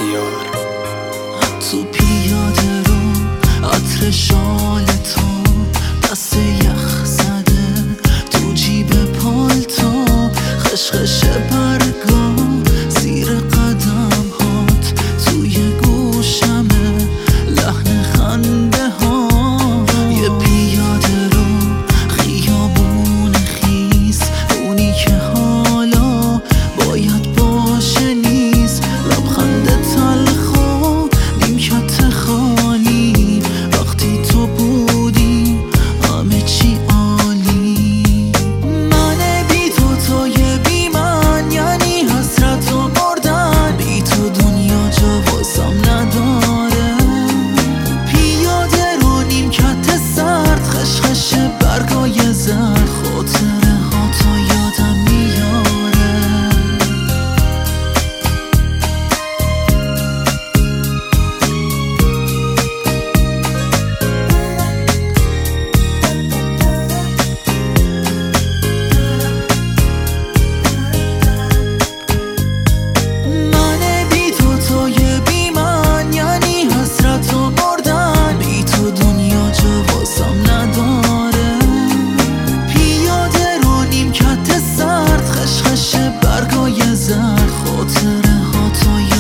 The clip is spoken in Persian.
بختیار. تو پیاده رو عطر شال تو، دست یخ زده تو جیب پالتو، خشخش برگا زیر قدم هات، توی گوشمه لحن خنده ها. یه پیاده رو خیابون خیس، اونی که حالا باید باشه نیست. لبخند تلخ و نیمکت خالی، وقتی تو بودی همه چی عالی. من بی تو، توی بی من، یعنی حسرت و مردن. بی تو دنیا جا واسم نداره. پیاده رو نیمکت سرد، خشخش برگای زرد، خاطره ها تا یادم میاره. من بی تو، توی بی من، یعنی حسرت و مردن. بی تو دنیا جا واسم نداره. پیاده رو نیمکت سرد، خشخش برگای زرد، خاطره ها تا